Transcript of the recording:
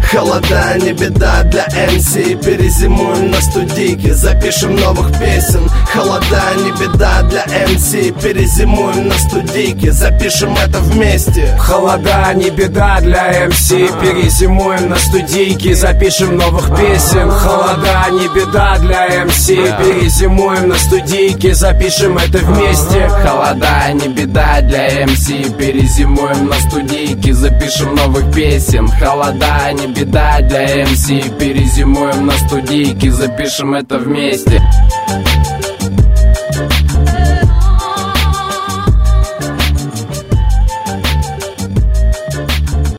Холода не беда для МС, перезимуем на студийке, запишем новых песен. Холода не беда для МС, перезимуем на студийке, запишем это вместе. Холода не беда для МС, перезимуем на студийке, запишем новых песен. Холода не беда для МС, перезимуем на студийке, запишем это вместе. Холода не беда для МС, перезимуем на студийке, запишем новых песен. Холода не беда для МС, перезимуем на студийке, запишем это вместе.